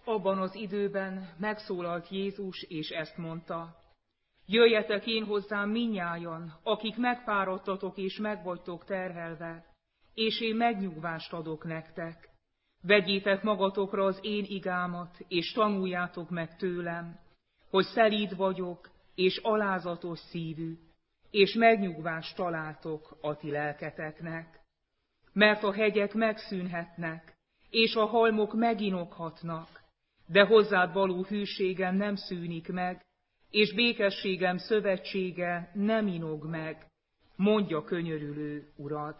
Abban az időben megszólalt Jézus, és ezt mondta: Jöjjetek én hozzám mindnyájan, akik megfáradtatok és megvagytok terhelve, és én megnyugvást adok nektek. Vegyétek magatokra az én igámat, és tanuljátok meg tőlem, hogy szelíd vagyok, és alázatos szívű, és megnyugvást találtok a ti lelketeknek. Mert a hegyek megszűnhetnek, és a halmok meginoghatnak, de hozzád való hűségem nem szűnik meg, és békességem szövetsége nem inog meg, mondja könyörülő Urad.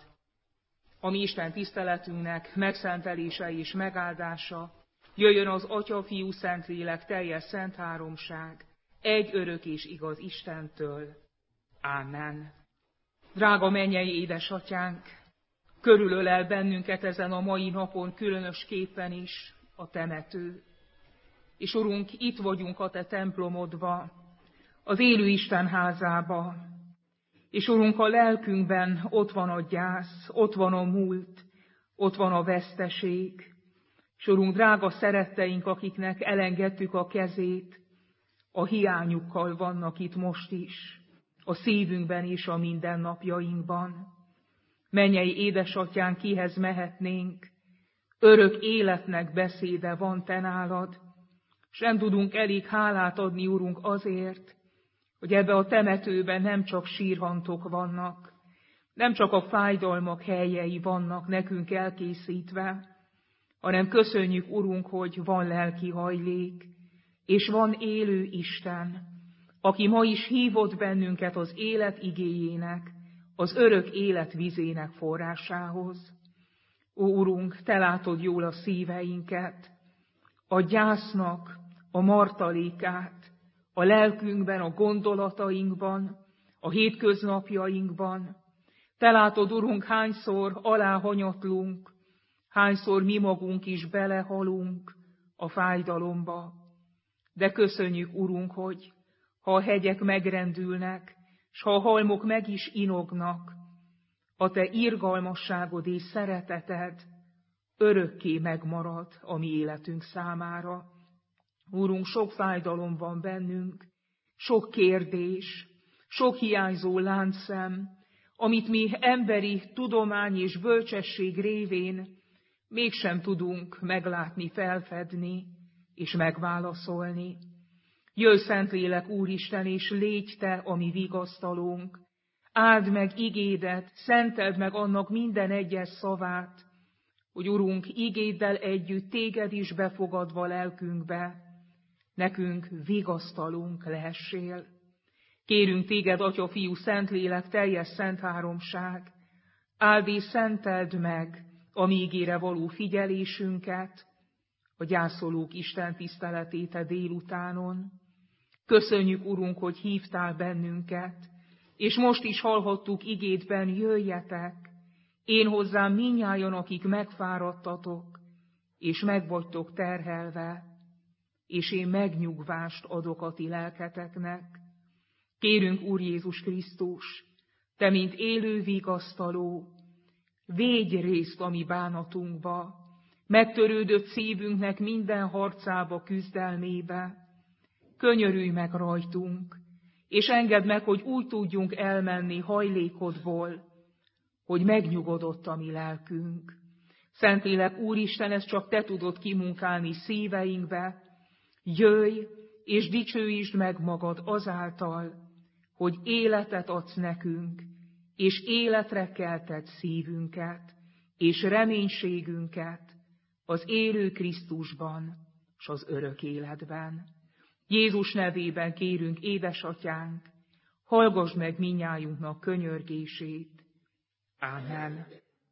A mi Isten tiszteletünknek megszentelése és megáldása jöjjön az Atya, Fiú, Szentlélek teljes szent háromság, egy örök és igaz Istentől. Ámen. Drága mennyei édesatyánk, körülölel bennünket ezen a mai napon különösképpen is a temető. És Urunk, itt vagyunk a Te templomodba, az élő Isten házába. És Urunk, a lelkünkben ott van a gyász, ott van a múlt, ott van a veszteség. És Urunk, drága szeretteink, akiknek elengedtük a kezét, a hiányukkal vannak itt most is, a szívünkben és a mindennapjainkban. Mennyei édesatyánk, kihez mehetnénk? Örök életnek beszéde van te nálad, és nem tudunk elég hálát adni, Urunk, azért, hogy ebbe a temetőben nem csak sírhantok vannak, nem csak a fájdalmak helyei vannak nekünk elkészítve, hanem köszönjük, Urunk, hogy van lelki hajlék, és van élő Isten, aki ma is hívott bennünket az élet igéjének, az örök élet vizének forrásához. Ó, Urunk, te látod jól a szíveinket, a gyásznak a martalékát, a lelkünkben, a gondolatainkban, a hétköznapjainkban. Te látod, Urunk, hányszor aláhanyatlunk, hányszor mi magunk is belehalunk a fájdalomba. De köszönjük, Urunk, hogy ha a hegyek megrendülnek, s ha a halmok meg is inognak, a te irgalmasságod és szereteted örökké megmarad a mi életünk számára. Úrunk, sok fájdalom van bennünk, sok kérdés, sok hiányzó láncszem, amit mi emberi tudomány és bölcsesség révén mégsem tudunk meglátni, felfedni és megválaszolni. Jöjj, Szentlélek, Úristen, és légy te a mi vigasztalónk. Áld meg igédet, szenteld meg annak minden egyes szavát, hogy Urunk, igéddel együtt téged is befogadva lelkünkbe, nekünk vigasztalónk lehessél. Kérünk téged, Atya, Fiú, Szentlélek, teljes szent háromság, áld és szenteld meg a mi ígére való figyelésünket, a gyászolók Isten tiszteletét a délutánon. Köszönjük, Urunk, hogy hívtál bennünket, és most is hallhattuk igédben, jöjjetek, én hozzám mindnyájan, akik megfáradtatok, és megvagytok terhelve, és én megnyugvást adok a ti lelketeknek. Kérünk, Úr Jézus Krisztus, te, mint élő vigasztaló, védj részt a mi bánatunkba, megtörődött szívünknek minden harcába, küzdelmébe. Könyörülj meg rajtunk, és engedd meg, hogy úgy tudjunk elmenni hajlékodból, hogy megnyugodott a mi lelkünk. Szentlélek, Úristen, ezt csak te tudod kimunkálni szíveinkbe. Jöjj, és dicsőítsd meg magad azáltal, hogy életet adsz nekünk, és életre kelted szívünket, és reménységünket az élő Krisztusban, s az örök életben. Jézus nevében kérünk, édesatyánk, hallgass meg minnyájunknak könyörgését. Ámen.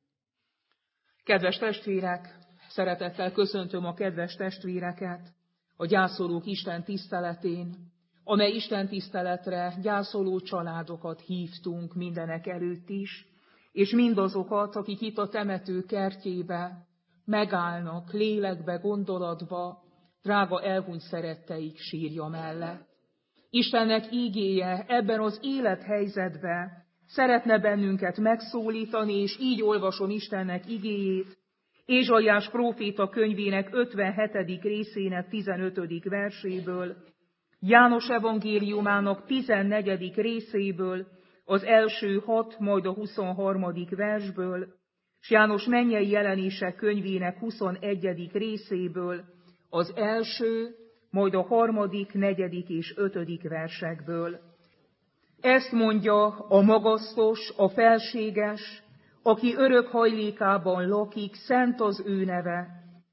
Kedves testvérek, szeretettel köszöntöm a kedves testvéreket a gyászolók Isten tiszteletén, amely Isten tiszteletre gyászoló családokat hívtunk mindenek előtt is, és mindazokat, akik itt a temető kertjébe megállnak lélekbe, gondolatba, drága elhunyt szeretteik sírja mellett. Istennek ígéje ebben az élethelyzetben szeretne bennünket megszólítani, és így olvasom Istennek igéjét Ézsaiás próféta könyvének 57. részének 15. verséből, János evangéliumának 14. részéből, az első 6, majd a 23. versből, és János mennyei jelenések könyvének 21. részéből, az első, majd a 3., 4. és 5. versekből. Ezt mondja a magasztos, a felséges, aki örök hajlékában lakik, szent az ő neve.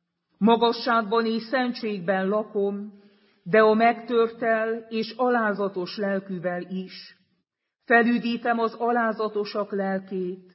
Magasságban és szentségben lakom, de a megtörttel és alázatos lelkűvel is. Felüdítem az alázatosak lelkét,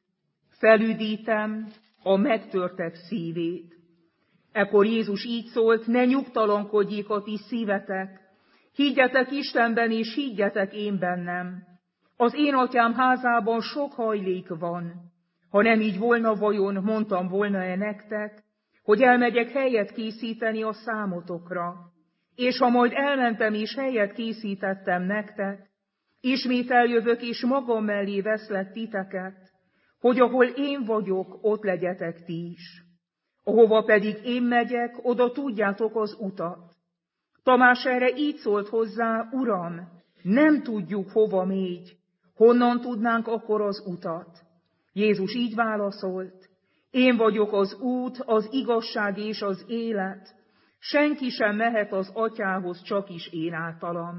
felüdítem a megtörtek szívét. Ekkor Jézus így szólt, ne nyugtalankodjék a ti szívetek, higgyetek Istenben és higgyetek én bennem. Az én atyám házában sok hajlék van. Ha nem így volna, vajon mondtam volna-e nektek, hogy elmegyek helyet készíteni a számotokra, és ha majd elmentem és helyet készítettem nektek, ismét eljövök és magam mellé veszlek titeket, hogy ahol én vagyok, ott legyetek ti is. Ahova pedig én megyek, oda tudjátok az utat. Tamás erre így szólt hozzá, Uram, nem tudjuk, hova mégy, honnan tudnánk akkor az utat? Jézus így válaszolt, én vagyok az út, az igazság és az élet, senki sem mehet az atyához, csak is én általam.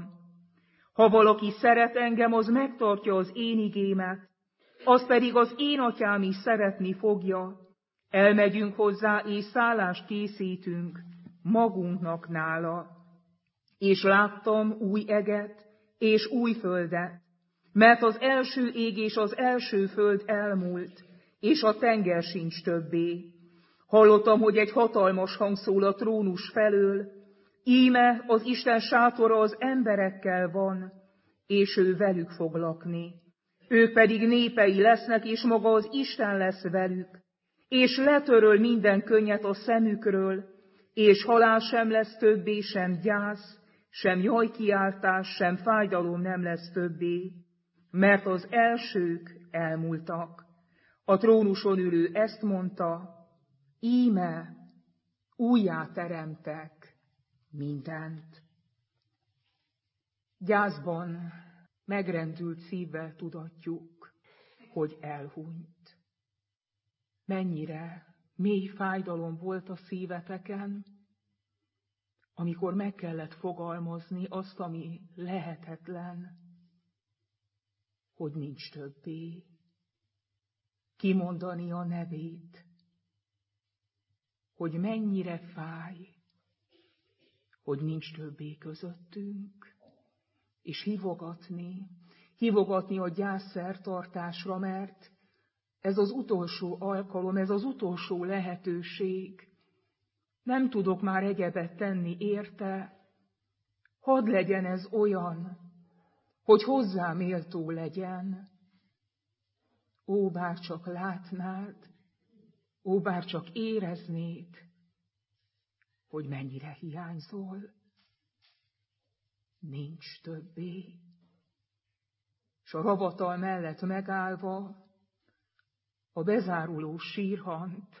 Ha valaki szeret engem, az megtartja az én igémet, az pedig az én atyám is szeretni fogja. Elmegyünk hozzá, és szállást készítünk magunknak nála. És láttam új eget és új földet, mert az első ég és az első föld elmúlt, és a tenger sincs többé. Hallottam, hogy egy hatalmas hang szól a trónus felől, íme az Isten sátora az emberekkel van, és ő velük fog lakni. Ők pedig népei lesznek, és maga az Isten lesz velük, és letöröl minden könnyet a szemükről, és halál sem lesz többé, sem gyász, sem jajkiáltás, sem fájdalom nem lesz többé, mert az elsők elmúltak. A trónuson ülő ezt mondta, íme újjá teremtek mindent. Gyászban, megrendült szívvel tudatjuk, hogy elhunyt. Mennyire mély fájdalom volt a szíveteken, amikor meg kellett fogalmazni azt, ami lehetetlen, hogy nincs többé. Kimondani a nevét, hogy mennyire fáj, hogy nincs többé közöttünk, és hívogatni a gyászszertartásra, mert ez az utolsó alkalom, ez az utolsó lehetőség. Nem tudok már egyebet tenni érte, hadd legyen ez olyan, hogy hozzám méltó legyen. Ó, bárcsak látnád, ó, bárcsak éreznéd, hogy mennyire hiányzol. Nincs többé. S a ravatal mellett megállva a bezáruló sírhant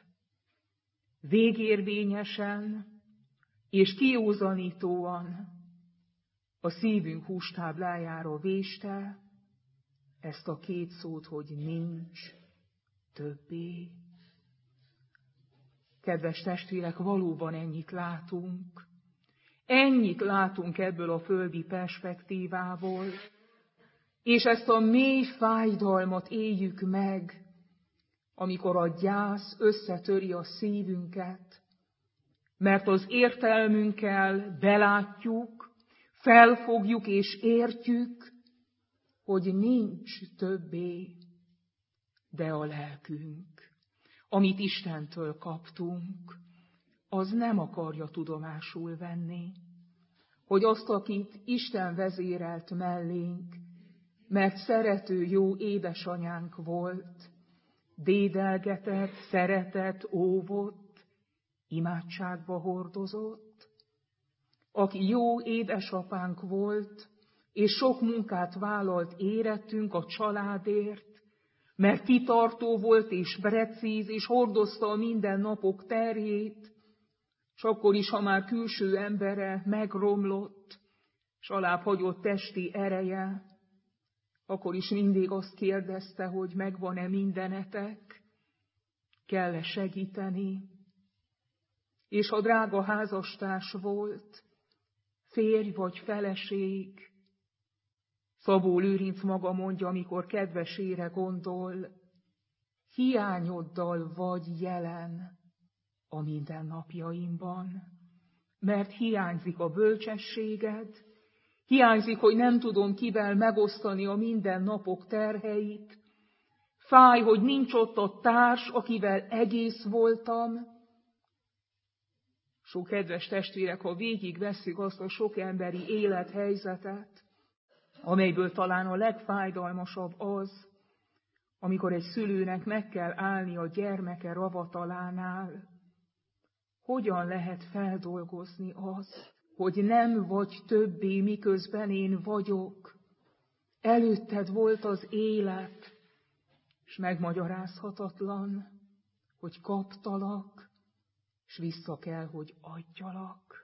végérvényesen és kiózanítóan a szívünk hústáblájára véste ezt a két szót, hogy nincs többé. Kedves testvérek, valóban ennyit látunk. Ennyit látunk ebből a földi perspektívából, és ezt a mély fájdalmat éljük meg, amikor a gyász összetöri a szívünket, mert az értelmünkkel belátjuk, felfogjuk és értjük, hogy nincs többé, de a lelkünk, amit Istentől kaptunk, az nem akarja tudomásul venni, hogy azt, akit Isten vezérelt mellénk, mert szerető jó édesanyánk volt, dédelgetett, szeretett, óvott, imádságba hordozott, aki jó édesapánk volt, és sok munkát vállalt érettünk a családért, mert kitartó volt és precíz, és hordozta a mindennapok terhét, és akkor is, ha már külső embere megromlott, s alább hagyott testi ereje, akkor is mindig azt kérdezte, hogy megvan-e mindenetek, kell-e segíteni. És ha drága házastárs volt, férj vagy feleség, Szabó Lőrinc maga mondja, amikor kedvesére gondol, hiányoddal vagy jelen a mindennapjaimban, mert hiányzik a bölcsességed, hiányzik, hogy nem tudom kivel megosztani a mindennapok terheit, fáj, hogy nincs ott a társ, akivel egész voltam. Sok kedves testvérek, ha végigvesszük azt a sok emberi élethelyzetet, amelyből talán a legfájdalmasabb az, amikor egy szülőnek meg kell állni a gyermeke ravatalánál, hogyan lehet feldolgozni azt, hogy nem vagy többé, miközben én vagyok. Előtted volt az élet, és megmagyarázhatatlan, hogy kaptalak, és vissza kell, hogy adjalak.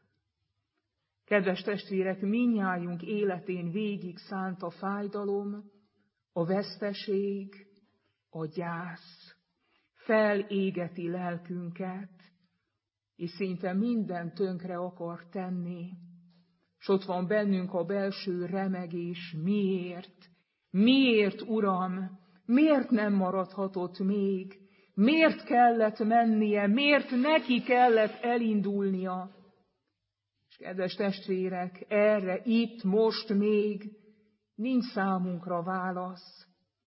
Kedves testvérek, mindnyájunk életén végig szánt a fájdalom, a veszteség, a gyász. Felégeti lelkünket, és szinte minden tönkre akar tenni. S ott van bennünk a belső remegés. Miért? Miért, Uram? Miért nem maradhatott még? Miért kellett mennie? Miért neki kellett elindulnia? És kedves testvérek, erre itt, most még nincs számunkra válasz.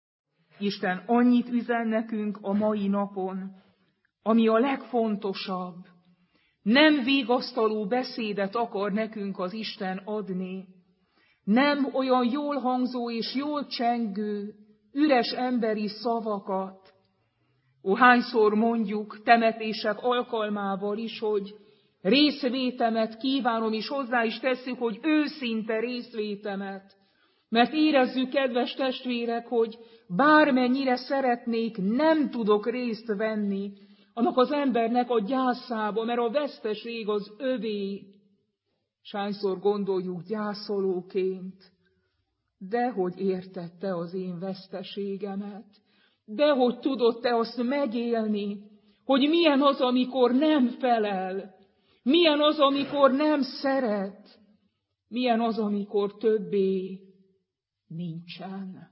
Isten annyit üzen nekünk a mai napon, ami a legfontosabb. Nem vigasztaló beszédet akar nekünk az Isten adni. Nem olyan jól hangzó és jól csengő, üres emberi szavakat. Hányszor mondjuk temetések alkalmával is, hogy részvétemet kívánom, és hozzá is tesszük, hogy őszinte részvétemet. Mert érezzük, kedves testvérek, hogy bármennyire szeretnék, nem tudok részt venni annak az embernek a gyászába, mert a veszteség az övé. S hányszor gondoljuk gyászolóként, dehogy érted te az én veszteségemet, dehogy tudod te azt megélni, hogy milyen az, amikor nem felel, milyen az, amikor nem szeret, milyen az, amikor többé nincsen,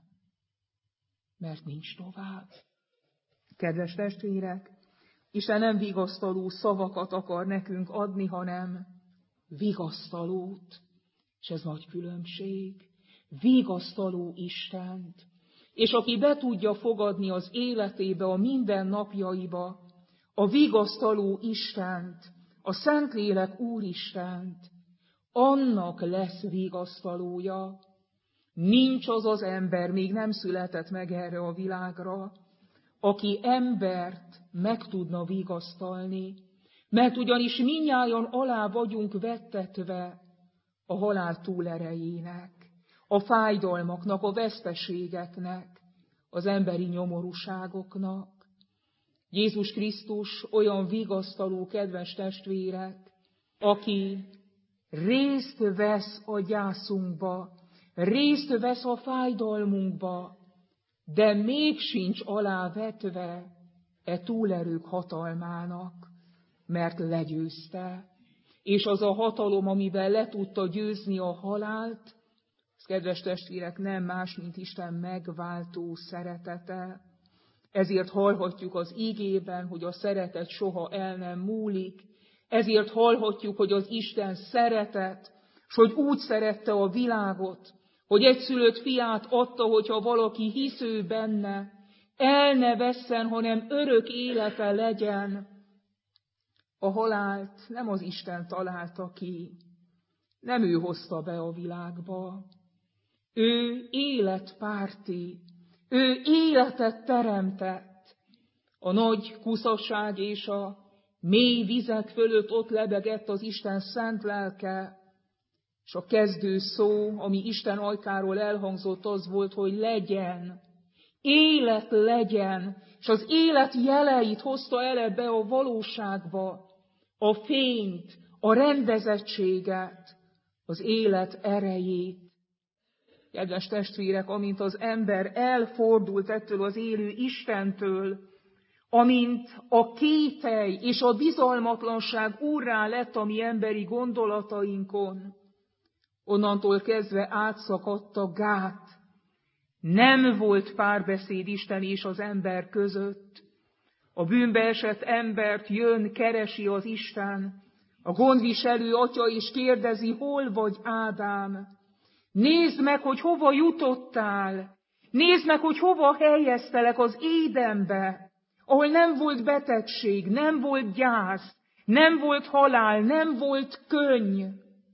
mert nincs tovább. Kedves testvérek, Isten nem vigasztaló szavakat akar nekünk adni, hanem vigasztalót, és ez nagy különbség. Vigasztaló Istent, és aki be tudja fogadni az életébe, a mindennapjaiba a vigasztaló Istent, a Szentlélek Úristent, annak lesz vigasztalója. Nincs az az ember, még nem született meg erre a világra, aki embert meg tudna vigasztalni, mert ugyanis mindnyájan alá vagyunk vettetve a halál túlerejének, a fájdalmaknak, a veszteségeknek, az emberi nyomorúságoknak. Jézus Krisztus olyan vigasztaló, kedves testvérek, aki részt vesz a gyászunkba, részt vesz a fájdalmunkba, de még sincs alávetve e túlerők hatalmának, mert legyőzte. És az a hatalom, amivel le tudta győzni a halált, ez, kedves testvérek, nem más, mint Isten megváltó szeretete. Ezért hallhatjuk az igében, hogy a szeretet soha el nem múlik. Ezért hallhatjuk, hogy az Isten szeretet, és hogy úgy szerette a világot, hogy egyszülött fiát adta, hogyha valaki hisző benne, el ne vesszen, hanem örök élete legyen. A halált nem az Isten találta ki, nem ő hozta be a világba. Ő életpárti, ő életet teremtett. A nagy kuszasság és a mély vizek fölött ott lebegett az Isten szent lelke, és a kezdő szó, ami Isten ajkáról elhangzott, az volt, hogy legyen. élet legyen, és az élet jeleit hozta el ebbe a valóságba, a fényt, a rendezettséget, az élet erejét. Kedves testvérek, amint az ember elfordult ettől az élő Istentől, amint a kételj és a bizalmatlanság úrrá lett a mi emberi gondolatainkon, onnantól kezdve átszakadt a gát. Nem volt párbeszéd Isten és az ember között. A bűnbe esett embert jön, keresi az Isten. A gondviselő atya is kérdezi, hol vagy Ádám? Nézd meg, hogy hova jutottál. Nézd meg, hogy hova helyeztelek az Édenbe, ahol nem volt betegség, nem volt gyász, nem volt halál, nem volt könny.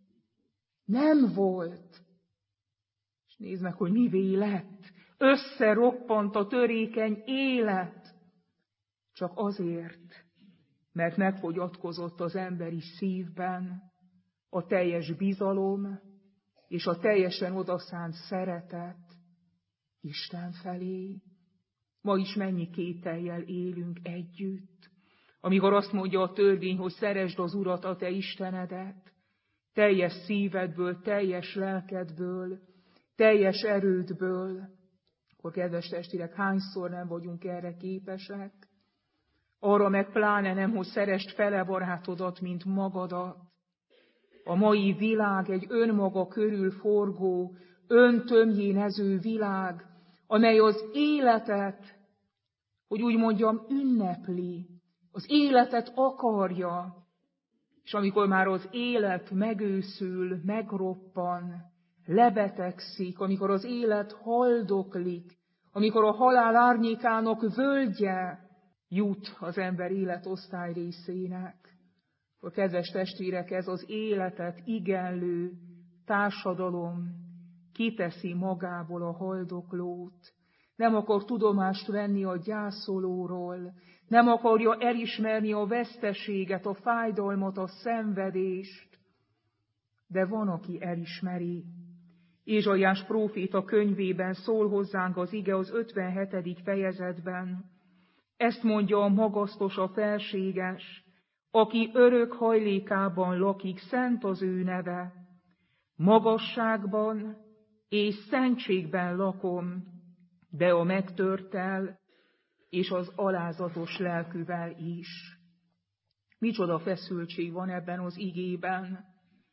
Nem volt. És nézd meg, hogy mivé lett. Összeroppant a törékeny élet. Csak azért, mert megfogyatkozott az emberi szívben a teljes bizalom és a teljesen odaszánt szeretet Isten felé. Ma is mennyi kétellyel élünk együtt, amikor azt mondja a törvény, hogy szeresd az Urat, a te Istenedet, teljes szívedből, teljes lelkedből, teljes erődből. Akkor, kedves testvérek, hányszor nem vagyunk erre képesek? Arra meg pláne nem, hogy szeresd fele barátodat, mint magadat. A mai világ egy önmaga körül forgó, öntömjénező világ, amely az életet, hogy úgy mondjam, ünnepli, az életet akarja, és amikor már az élet megőszül, megroppan, lebetegszik, amikor az élet haldoklik, amikor a halál árnyékának völgye jut az ember életosztály részének, akkor, kedves testvérek, ez az életet igenlő társadalom kiteszi magából a haldoklót, nem akar tudomást venni a gyászolóról, nem akarja elismerni a veszteséget, a fájdalmat, a szenvedést, de van, aki elismeri. Ézsaiás próféta könyvében szól hozzánk az ige az 57. fejezetben. Ezt mondja a magasztos, a felséges, aki örök hajlékában lakik, szent az ő neve. Magasságban és szentségben lakom, de a megtörttel és az alázatos lelkűvel is. Micsoda feszültség van ebben az igében.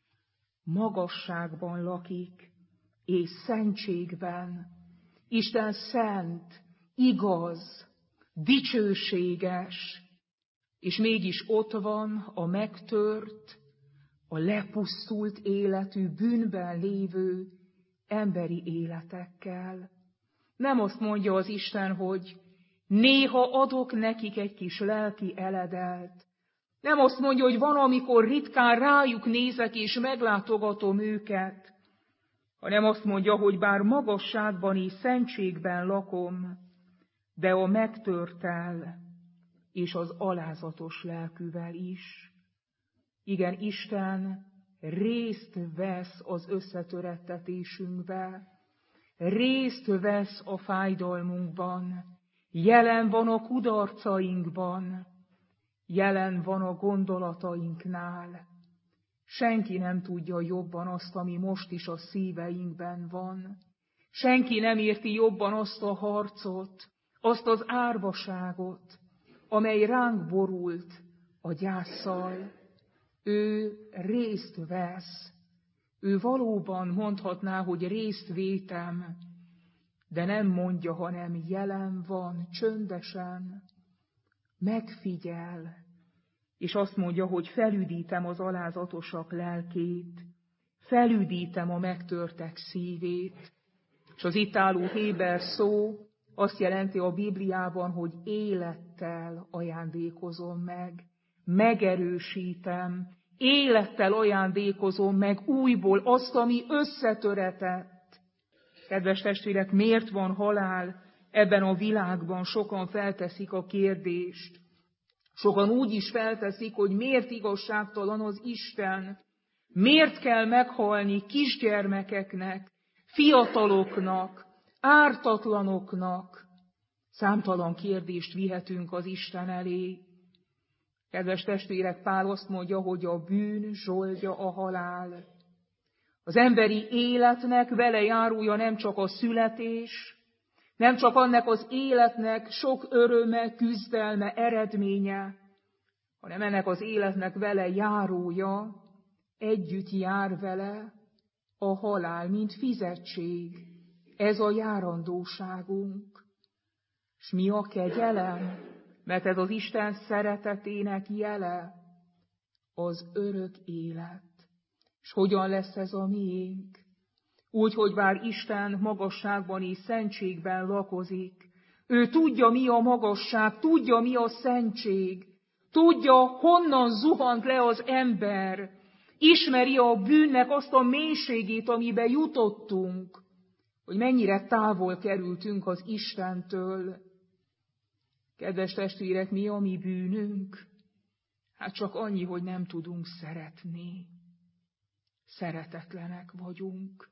Magasságban lakik, és szentségben. Isten szent, igaz, dicsőséges, és mégis ott van a megtört, a lepusztult életű, bűnben lévő emberi életekkel. Nem azt mondja az Isten, hogy néha adok nekik egy kis lelki eledelt. Nem azt mondja, hogy van, amikor ritkán rájuk nézek és meglátogatom őket, hanem azt mondja, hogy bár magasságban és szentségben lakom, de a megtörttel és az alázatos lelkűvel is. Igen, Isten részt vesz az összetörettetésünkbe, részt vesz a fájdalmunkban, jelen van a kudarcainkban, jelen van a gondolatainknál. Senki nem tudja jobban azt, ami most is a szíveinkben van. Senki nem érti jobban azt a harcot, azt az árvaságot, amely ránk borult a gyásszal. Ő részt vesz. Ő valóban mondhatná, hogy részt vétem, de nem mondja, hanem jelen van, csöndesen, megfigyel, és azt mondja, hogy felüdítem az alázatosak lelkét, felüdítem a megtörtek szívét. És az itt álló héber szó azt jelenti a Bibliában, hogy élettel ajándékozom meg, megerősítem, élettel ajándékozom meg újból azt, ami összetöretett. Kedves testvérek, miért van halál ebben a világban? Sokan felteszik a kérdést. Sokan úgy is felteszik, hogy miért igazságtalan az Isten, miért kell meghalni kisgyermekeknek, fiataloknak, ártatlanoknak. Számtalan kérdést vihetünk az Isten elé. Kedves testvérek, Pál azt mondja, hogy a bűn zsoldja a halál. Az emberi életnek vele járulja nem csak a születés, nem csak annak az életnek sok öröme, küzdelme, eredménye, hanem ennek az életnek vele járója, együtt jár vele a halál, mint fizetség. Ez a járandóságunk. S mi a kegyelem? Mert ez az Isten szeretetének jele, az örök élet. És hogyan lesz ez a miénk? Úgy, hogy bár Isten magasságban és szentségben lakozik, ő tudja, mi a magasság, tudja, mi a szentség, tudja, honnan zuhant le az ember, ismeri a bűnnek azt a mélységét, amibe jutottunk, hogy mennyire távol kerültünk az Istentől. Kedves testvérek, mi a mi bűnünk? Hát csak annyi, hogy nem tudunk szeretni. Szeretetlenek vagyunk.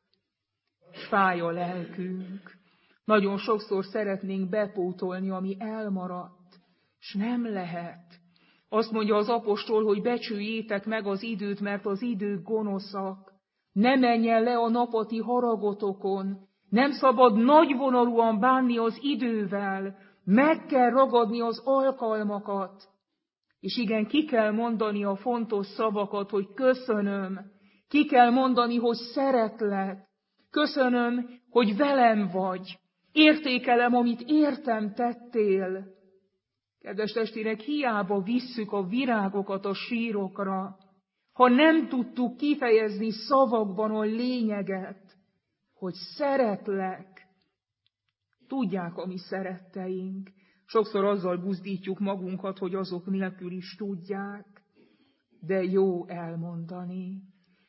Fáj a lelkünk. Nagyon sokszor szeretnénk bepótolni, ami elmaradt, és nem lehet. Azt mondja az apostol, hogy becsüljétek meg az időt, mert az idők gonoszak. Ne menjen le a napoti haragotokon. Nem szabad nagyvonalúan bánni az idővel. Meg kell ragadni az alkalmakat. És igen, ki kell mondani a fontos szavakat, hogy köszönöm. Ki kell mondani, hogy szeretlek. Köszönöm, hogy velem vagy. Értékelem, amit értem tettél. Kedves testvérek, hiába visszük a virágokat a sírokra, ha nem tudtuk kifejezni szavakban a lényeget, hogy szeretlek. Tudják a mi szeretteink. Sokszor azzal buzdítjuk magunkat, hogy azok nélkül is tudják. De jó elmondani.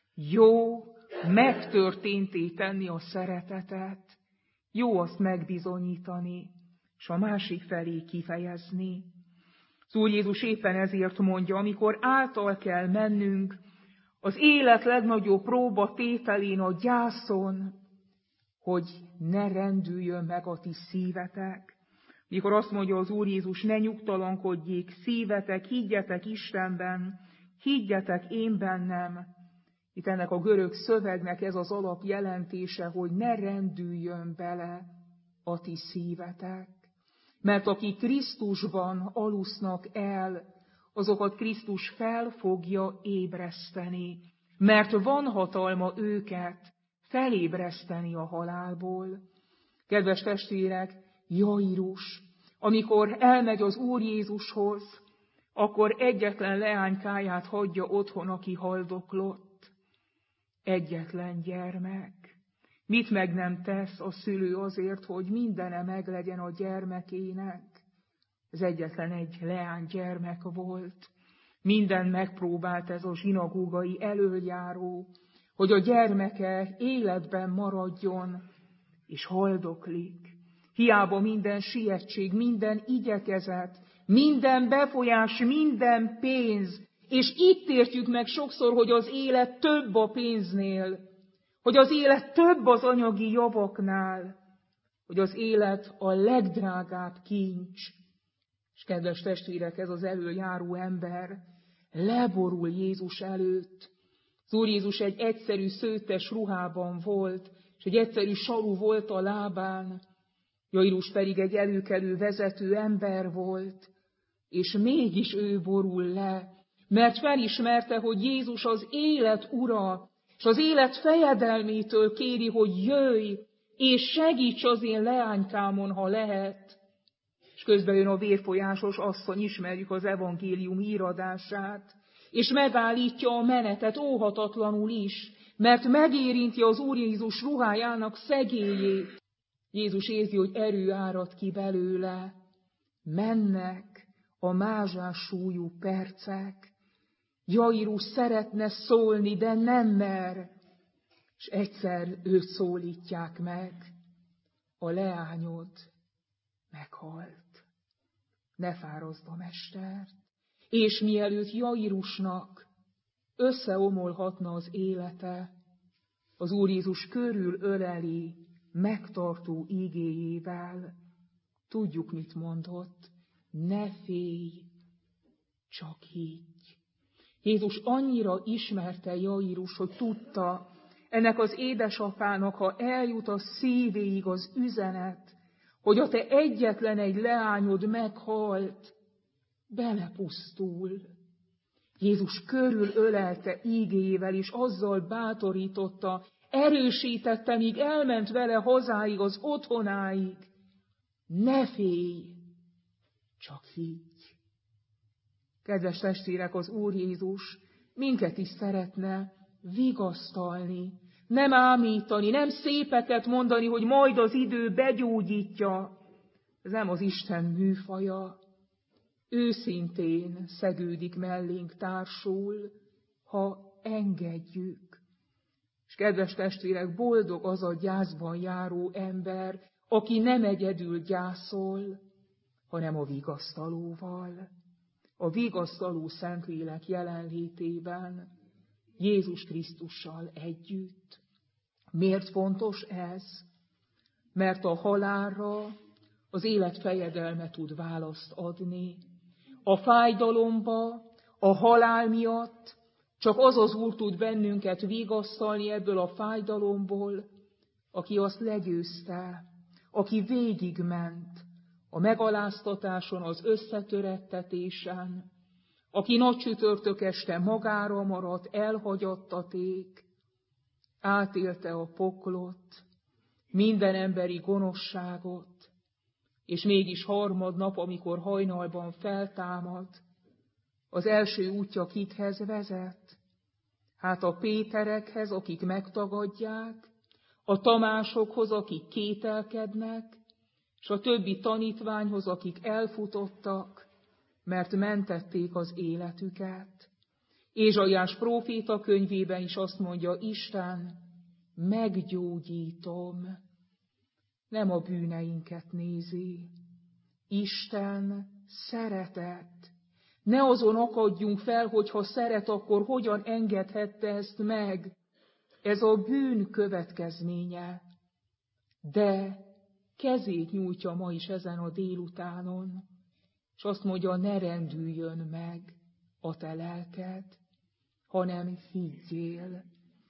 Jó megtörténté tenni a szeretetet. Jó azt megbizonyítani, és a másik felé kifejezni. Az Úr Jézus éppen ezért mondja, amikor által kell mennünk az élet legnagyobb próba tételén, a gyászon, hogy ne rendüljön meg a ti szívetek. Mikor azt mondja az Úr Jézus, ne nyugtalankodjék szívetek, higgyetek Istenben, higgyetek én bennem. Itt ennek a görög szövegnek ez az alapjelentése, hogy ne rendüljön bele a ti szívetek. Mert akik Krisztusban alusznak el, azokat Krisztus fel fogja ébreszteni, mert van hatalma őket felébreszteni a halálból. Kedves testvérek, Jairus, amikor elmegy az Úr Jézushoz, akkor egyetlen leánykáját hagyja otthon, aki haldoklott. Egyetlen gyermek. Mit meg nem tesz a szülő azért, hogy mindene meglegyen a gyermekének? Ez egyetlen egy leánygyermek volt. Minden megpróbált ez a zsinagógai elöljáró, hogy a gyermeke életben maradjon, és haldoklik. Hiába minden sietség, minden igyekezet, minden befolyás, minden pénz, és itt értjük meg sokszor, hogy az élet több a pénznél, hogy az élet több az anyagi javaknál, hogy az élet a legdrágább kincs. És kedves testvérek, ez az elöljáró ember leborul Jézus előtt. Az Úr Jézus egy egyszerű szőttes ruhában volt, és egy egyszerű saru volt a lábán, Jairus pedig egy előkelő vezető ember volt, és mégis ő borul le, mert felismerte, hogy Jézus az élet ura, és az élet fejedelmétől kéri, hogy jöjj, és segíts az én leánykámon, ha lehet. És közben jön a vérfolyásos asszony, ismerjük az evangélium íradását, és megállítja a menetet óhatatlanul is, mert megérinti az Úr Jézus ruhájának szegélyét. Jézus érzi, hogy erő árad ki belőle. Mennek a mázsás súlyú percek. Jairus szeretne szólni, de nem mer. És egyszer őt szólítják meg. A leányod meghalt. Ne fáraszd a mestert. És mielőtt Jairusnak összeomolhatna az élete, az Úr Jézus körül öleli megtartó ígéjével. Tudjuk, mit mondott. Ne félj, csak higgy. Jézus annyira ismerte Jairus, hogy tudta, ennek az édesapának, ha eljut a szívéig az üzenet, hogy a te egyetlen egy leányod meghalt, belepusztul. Jézus körülölelte ígéjével, és azzal bátorította, erősítette, míg elment vele hazáig, az otthonáig. Ne félj, csak higgy. Kedves testvérek, az Úr Jézus minket is szeretne vigasztalni, nem ámítani, nem szépeket mondani, hogy majd az idő begyógyítja. Ez nem az Isten műfaja. Őszintén szegődik mellénk társul, ha engedjük. És kedves testvérek, boldog az a gyászban járó ember, aki nem egyedül gyászol, hanem a vigasztalóval. A vigasztaló Szentlélek jelenlétében, Jézus Krisztussal együtt. Miért fontos ez? Mert a halálra az élet fejedelme tud választ adni. A fájdalomba, a halál miatt csak az az Úr tud bennünket vigasztalni ebből a fájdalomból, aki azt legyőzte, aki végigment a megaláztatáson, az összetörettetésen, aki nagy csütörtök este magára maradt, elhagyattaték, átélte a poklot, minden emberi gonoszságot, és mégis harmadnap, amikor hajnalban feltámad, az első útja kikhez vezet? Hát a Péterekhez, akik megtagadják, a Tamásokhoz, akik kételkednek, és a többi tanítványhoz, akik elfutottak, mert mentették az életüket. Ézsaiás próféta könyvében is azt mondja Isten, meggyógyítom. Nem a bűneinket nézi. Isten szeretett. Ne azon akadjunk fel, hogy ha szeret, akkor hogyan engedhette ezt meg. Ez a bűn következménye. De kezét nyújtja ma is ezen a délutánon, és azt mondja, ne rendüljön meg a te lelked, hanem higgyél.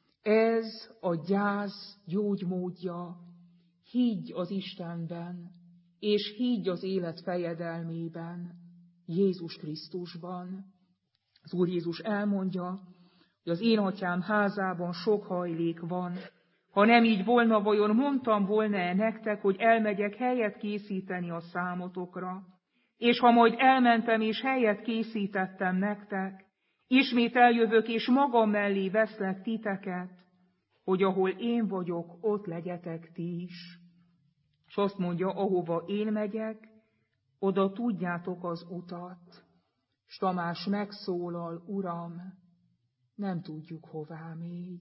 Ez a gyász gyógymódja. Higgy az Istenben, és higgy az élet fejedelmében, Jézus Krisztusban. Az Úr Jézus elmondja, hogy az én atyám házában sok hajlék van. Ha nem így volna, vajon mondtam volna-e nektek, hogy elmegyek helyet készíteni a számotokra? És ha majd elmentem és helyet készítettem nektek, ismét eljövök és magam mellé veszlek titeket, hogy ahol én vagyok, ott legyetek ti is. És azt mondja, ahova én megyek, oda tudjátok az utat. S Tamás megszólal, Uram, nem tudjuk, hová mégy.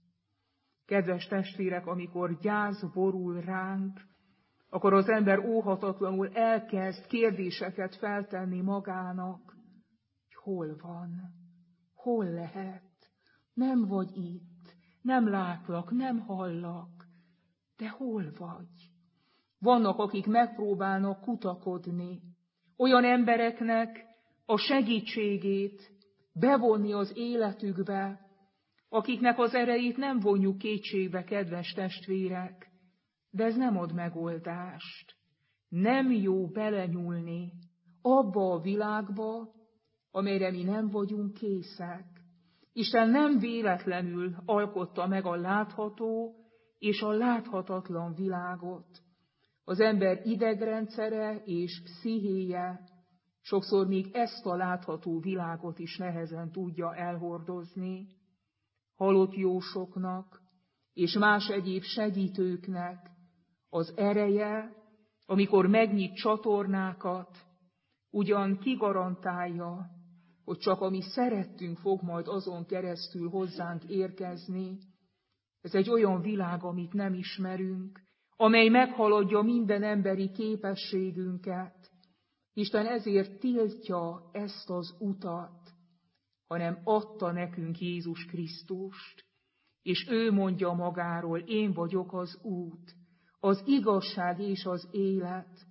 Kedves testvérek, amikor gyász borul ránk, akkor az ember óhatatlanul elkezd kérdéseket feltenni magának, hogy hol van, hol lehet, nem vagy itt, nem látlak, nem hallak, de hol vagy? Vannak, akik megpróbálnak kutakodni, olyan embereknek a segítségét bevonni az életükbe, akiknek az erejét nem vonjuk kétségbe, kedves testvérek, de ez nem ad megoldást. Nem jó belenyúlni abba a világba, amelyre mi nem vagyunk készek. Isten nem véletlenül alkotta meg a látható és a láthatatlan világot. Az ember idegrendszere és pszichéje sokszor még ezt a látható világot is nehezen tudja elhordozni. Halott jósoknak és más egyéb segítőknek az ereje, amikor megnyit csatornákat, ugyan kigarantálja, hogy csak ami szerettünk fog majd azon keresztül hozzánk érkezni. Ez egy olyan világ, amit nem ismerünk, amely meghaladja minden emberi képességünket. Isten ezért tiltja ezt az utat, hanem adta nekünk Jézus Krisztust, és ő mondja magáról, én vagyok az út, az igazság és az élet,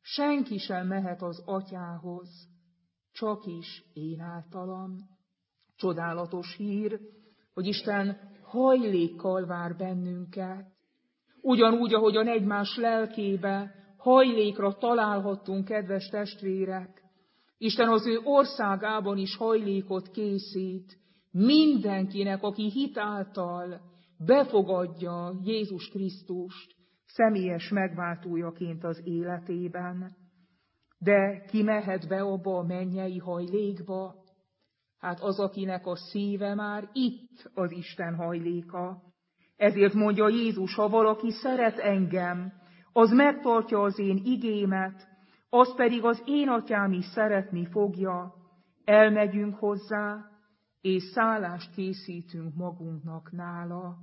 senki sem mehet az Atyához, csak is én általam. Csodálatos hír, hogy Isten hajlékkal vár bennünket. Ugyanúgy, ahogyan egymás lelkébe hajlékra találhattunk, kedves testvérek, Isten az ő országában is hajlékot készít mindenkinek, aki hit által befogadja Jézus Krisztust személyes megváltójaként az életében. De ki mehet be abba a mennyei hajlékba? Hát az, akinek a szíve már itt az Isten hajléka. Ezért mondja Jézus, ha valaki szeret engem, az megtartja az én igémet, az pedig az én Atyám is szeretni fogja. Elmegyünk hozzá, és szállást készítünk magunknak nála.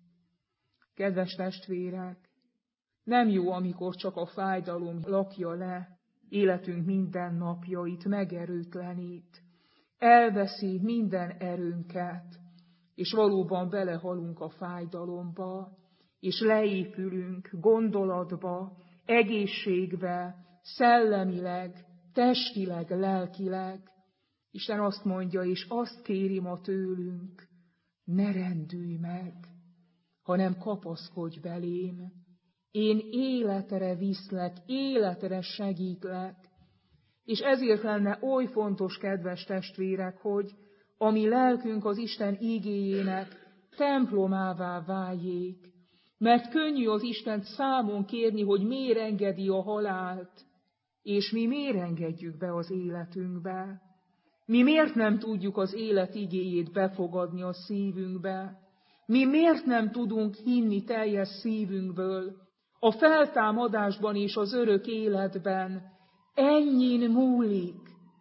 Kedves testvérek, nem jó, amikor csak a fájdalom lakja le életünk minden napjait, megerőtlenít, elveszi minden erőnket, és valóban belehalunk a fájdalomba, és leépülünk gondolatba, egészségbe, szellemileg, testileg, lelkileg. Isten azt mondja, és azt kéri ma tőlünk, ne rendülj meg, hanem kapaszkodj belém. Én életre viszlek, életre segítlek. És ezért lenne oly fontos, kedves testvérek, hogy a mi lelkünk az Isten igéjének templomává váljék. Mert könnyű az Istent számon kérni, hogy miért engedi a halált, és mi miért engedjük be az életünkbe. Mi miért nem tudjuk az élet igéjét befogadni a szívünkbe? Mi miért nem tudunk hinni teljes szívünkből a feltámadásban és az örök életben? Ennyin múlik.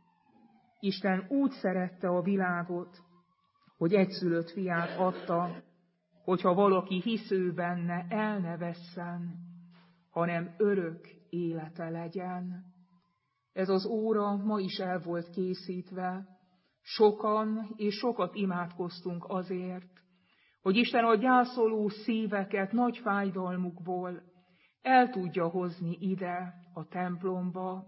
Isten úgy szerette a világot, hogy egyszülött fiát adta, hogyha valaki hisz ő benne, el ne vesszen, hanem örök élete legyen. Ez az óra ma is el volt készítve. Sokan és sokat imádkoztunk azért, hogy Isten a gyászoló szíveket nagy fájdalmukból el tudja hozni ide a templomba.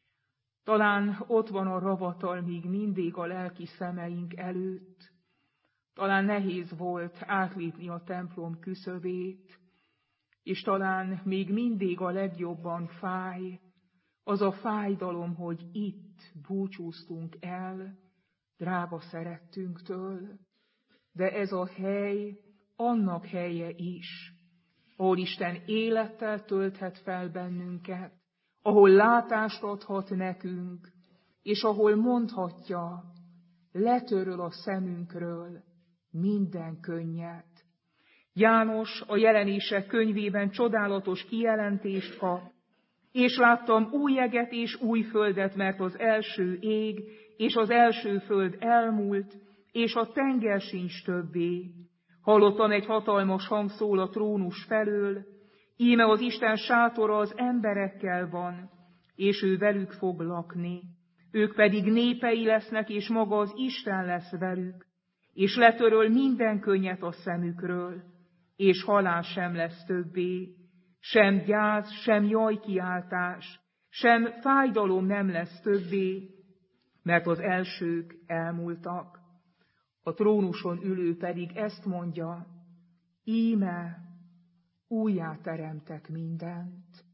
Talán ott van a ravatal még mindig a lelki szemeink előtt. Talán nehéz volt átlépni a templom küszöbét, és talán még mindig a legjobban fáj az a fájdalom, hogy itt búcsúztunk el drága szerettünktől. De ez a hely annak helye is, ahol Isten élettel tölthet fel bennünket, ahol látást adhat nekünk, és ahol mondhatja, letöröl a szemünkről minden könnyet. János a Jelenések könyvében csodálatos kijelentést kap, és láttam új eget és új földet, mert az első ég és az első föld elmúlt, és a tenger sincs többé. Hallottam egy hatalmas hang szól a trónus felől, íme az Isten sátora az emberekkel van, és ő velük fog lakni. Ők pedig népei lesznek, és maga az Isten lesz velük, és letöröl minden könnyet a szemükről, és halál sem lesz többé, sem gyász, sem jajkiáltás, sem fájdalom nem lesz többé, mert az elsők elmúltak. A trónuson ülő pedig ezt mondja, íme újjá teremtek mindent.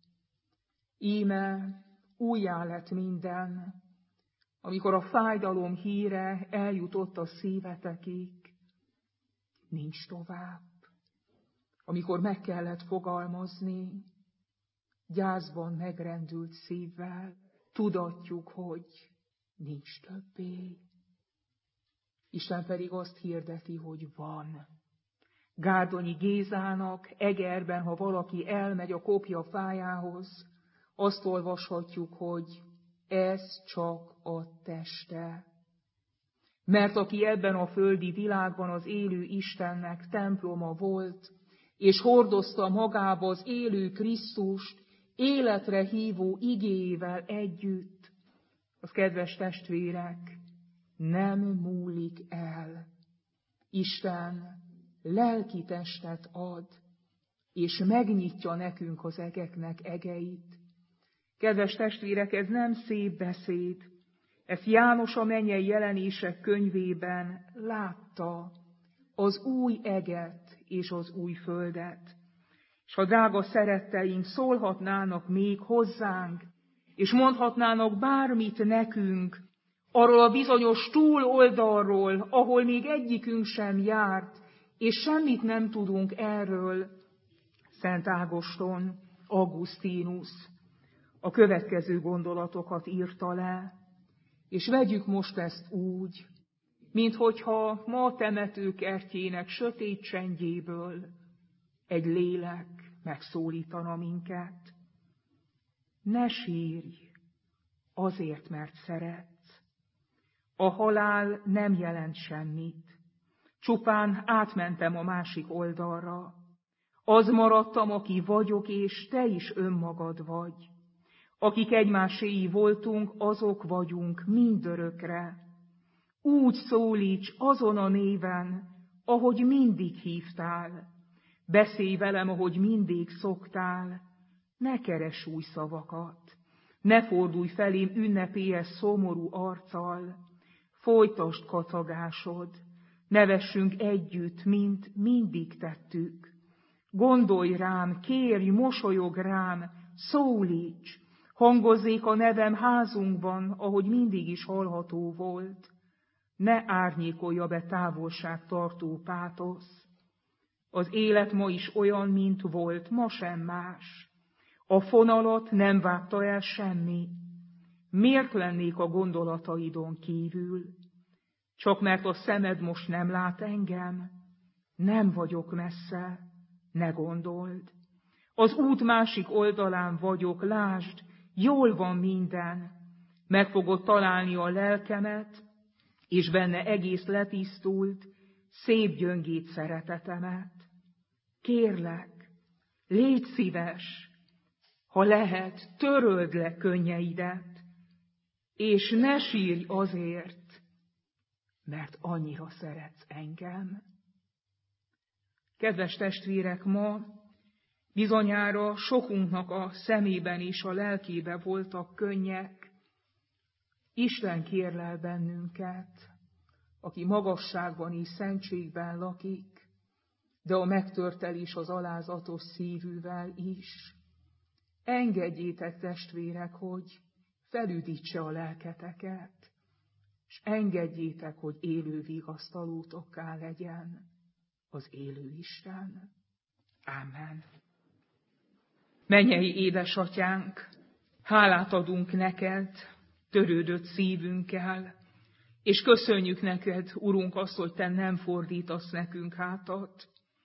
Íme újjá lett minden, amikor a fájdalom híre eljutott a szívetekig, nincs tovább. Amikor meg kellett fogalmazni, gyászban megrendült szívvel, tudatjuk, hogy nincs többé. Isten pedig azt hirdeti, hogy van. Gárdonyi Gézának Egerben, ha valaki elmegy a kopja fájához, azt olvashatjuk, hogy ez csak a teste. Mert aki ebben a földi világban az élő Istennek temploma volt, és hordozta magába az élő Krisztust életre hívó igéjével együtt, az kedves testvérek, nem múlik el. Isten lelki testet ad, és megnyitja nekünk az egeknek egeit. Kedves testvérek, ez nem szép beszéd. Ezt János a mennyei jelenések könyvében látta, az új eget és az új földet. És ha drága szeretteink szólhatnának még hozzánk, és mondhatnának bármit nekünk, arról a bizonyos túloldalról, ahol még egyikünk sem járt, és semmit nem tudunk erről, Szent Ágoston, Augustinus a következő gondolatokat írta le, és vegyük most ezt úgy, minthogyha ma a temetőkertjének sötét csendjéből egy lélek megszólítana minket. Ne sírj, azért, mert szeretsz. A halál nem jelent semmit. Csupán átmentem a másik oldalra. Az maradtam, aki vagyok, és te is önmagad vagy. Akik egymáséi voltunk, azok vagyunk mindörökre. Úgy szólíts azon a néven, ahogy mindig hívtál. Beszélj velem, ahogy mindig szoktál. Ne keress új szavakat. Ne fordulj felém ünnepélyes szomorú arccal. Folytasd kacagásod. Nevessünk együtt, mint mindig tettük. Gondolj rám, kérj, mosolyog rám, szólíts. Hangozzék a nevem házunkban, ahogy mindig is hallható volt. Ne árnyékolja be távolságtartó pátosz. Az élet ma is olyan, mint volt, ma sem más. A fonalat nem vágta el semmi. Miért lennék a gondolataidon kívül? Csak mert a szemed most nem lát engem? Nem vagyok messze, ne gondold. Az út másik oldalán vagyok, lásd, jól van minden. Meg fogod találni a lelkemet, és benne egész letisztult, szép gyöngét szeretetemet. Kérlek, légy szíves, ha lehet, töröld le könnyeidet, és ne sírj azért, mert annyira szeretsz engem. Kedves testvérek, ma bizonyára sokunknak a szemében és a lelkébe voltak könnyek. Isten kérlel bennünket, aki magasságban és szentségben lakik, de a megtörtelés az alázatos szívűvel is. Engedjétek, testvérek, hogy felüdítse a lelketeket, és engedjétek, hogy élő vigasztalótokká legyen az élő Isten. Ámen. Mennyei édesatyánk, hálát adunk neked törődött szívünkkel, és köszönjük neked, Urunk, azt, hogy te nem fordítasz nekünk hátat.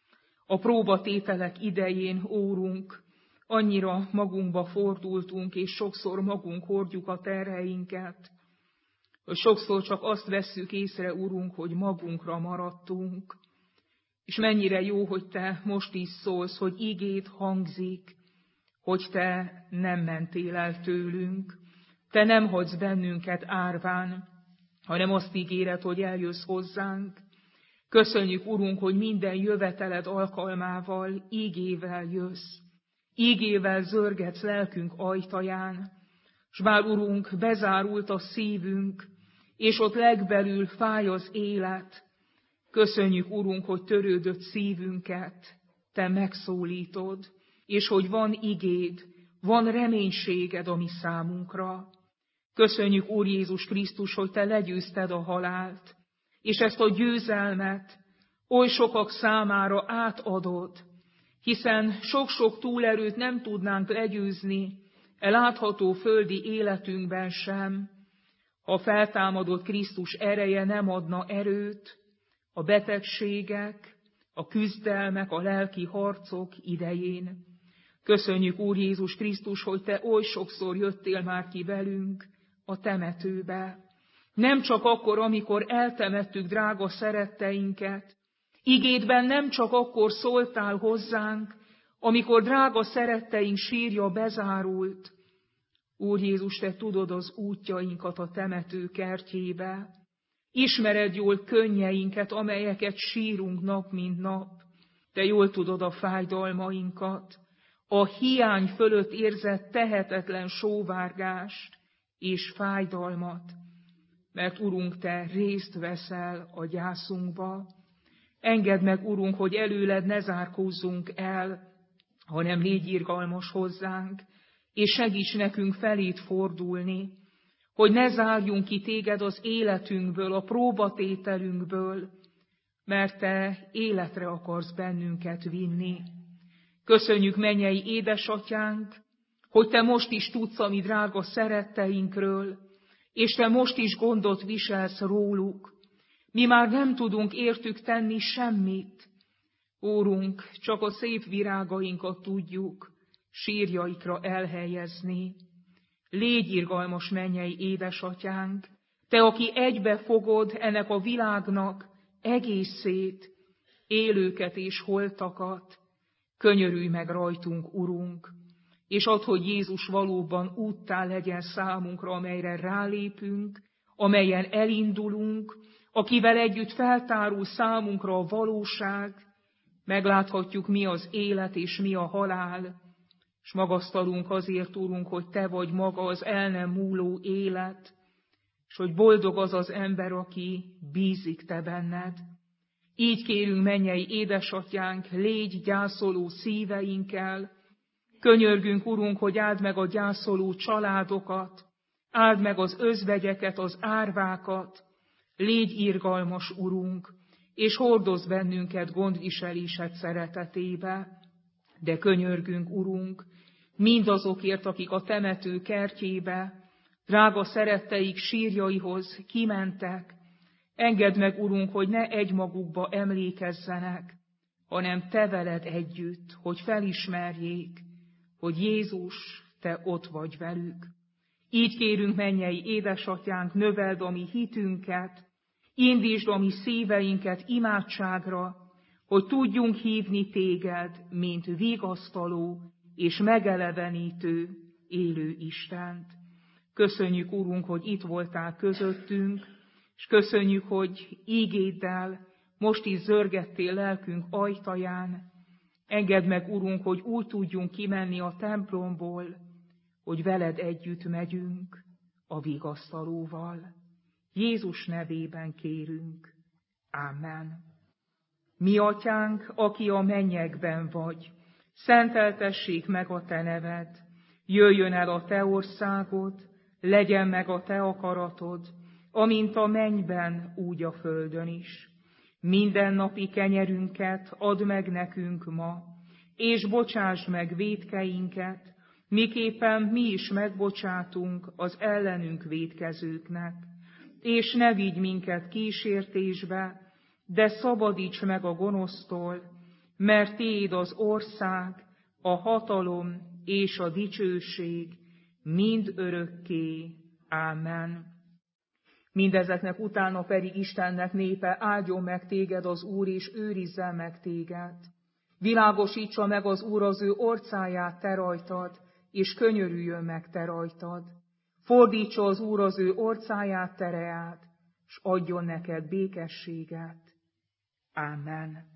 A próbatételek idején, Úrunk, annyira magunkba fordultunk, és sokszor magunk hordjuk a terheinket, hogy sokszor csak azt vesszük észre, Urunk, hogy magunkra maradtunk. És mennyire jó, hogy te most is szólsz, hogy igéd hangzik, hogy te nem mentél el tőlünk, te nem hagysz bennünket árván, hanem azt ígéred, hogy eljössz hozzánk. Köszönjük, Urunk, hogy minden jöveteled alkalmával ígével jössz, ígével zörgetsz lelkünk ajtaján, s bár, Urunk, bezárult a szívünk, és ott legbelül fáj az élet, köszönjük, Urunk, hogy törődött szívünket te megszólítod, és hogy van igéd, van reménységed a mi számunkra. Köszönjük, Úr Jézus Krisztus, hogy te legyőzted a halált, és ezt a győzelmet oly sokak számára átadod, hiszen sok-sok túlerőt nem tudnánk legyőzni látható földi életünkben sem, ha a feltámadott Krisztus ereje nem adna erőt a betegségek, a küzdelmek, a lelki harcok idején. Köszönjük, Úr Jézus Krisztus, hogy te oly sokszor jöttél már ki velünk a temetőbe. Nem csak akkor, amikor eltemettük drága szeretteinket, igédben nem csak akkor szóltál hozzánk, amikor drága szeretteink sírja bezárult. Úr Jézus, te tudod az útjainkat a temető kertjébe. Ismered jól könnyeinket, amelyeket sírunk nap mint nap. Te jól tudod a fájdalmainkat, a hiány fölött érzett tehetetlen sóvárgást és fájdalmat, mert Urunk, Te részt veszel a gyászunkba. Engedd meg, Urunk, hogy előled ne zárkózzunk el, hanem légy irgalmas hozzánk, és segíts nekünk felét fordulni, hogy ne zárjunk ki Téged az életünkből, a próbatételünkből, mert Te életre akarsz bennünket vinni. Köszönjük, mennyei édesatyánk, hogy Te most is tudsz a mi drága szeretteinkről, és Te most is gondot viselsz róluk. Mi már nem tudunk értük tenni semmit. Úrunk, csak a szép virágainkat tudjuk sírjaikra elhelyezni. Légy irgalmas, mennyei édesatyánk, Te, aki egybe fogod ennek a világnak egészét, élőket és holtakat, könyörülj meg rajtunk, Urunk, és add, hogy Jézus valóban úttá legyen számunkra, amelyre rálépünk, amelyen elindulunk, akivel együtt feltárul számunkra a valóság, megláthatjuk, mi az élet és mi a halál, és magasztalunk azért, Urunk, hogy Te vagy maga az el nem múló élet, és hogy boldog az az ember, aki bízik Te benned. Így kérünk, mennyei édesatyánk, légy gyászoló szíveinkkel, könyörgünk, Urunk, hogy áld meg a gyászoló családokat, áld meg az özvegyeket, az árvákat, légy irgalmas, Urunk, és hordozz bennünket gondviselésed szeretetébe, de könyörgünk, Urunk, mindazokért, akik a temető kertjébe, drága szeretteik sírjaihoz kimentek. Engedd meg, Urunk, hogy ne egymagukba emlékezzenek, hanem Te veled együtt, hogy felismerjék, hogy Jézus, Te ott vagy velük. Így kérünk, mennyei édesatyánk, növeld a mi hitünket, indítsd a mi szíveinket imádságra, hogy tudjunk hívni Téged, mint vigasztaló és megelevenítő élő Istent. Köszönjük, Urunk, hogy itt voltál közöttünk, és köszönjük, hogy ígéddel most is zörgettél lelkünk ajtaján. Engedd meg, Urunk, hogy úgy tudjunk kimenni a templomból, hogy veled együtt megyünk a vigasztalóval. Jézus nevében kérünk. Ámen. Mi atyánk, aki a mennyekben vagy, szenteltessék meg a te neved, jöjjön el a te országod, legyen meg a te akaratod, amint a mennyben, úgy a földön is. Mindennapi kenyerünket add meg nekünk ma, és bocsásd meg vétkeinket, miképpen mi is megbocsátunk az ellenünk vétkezőknek. És ne vigy minket kísértésbe, de szabadíts meg a gonosztól, mert Tiéd az ország, a hatalom és a dicsőség mind örökké. Ámen. Mindezeknek utána pedig Istennek népe, áldjon meg téged az Úr, és őrizzen meg téged. Világosítsa meg az Úr az ő orcáját te rajtad, és könyörüljön meg te rajtad. Fordítsa az Úr az ő orcáját, tereát, s adjon neked békességet. Ámen.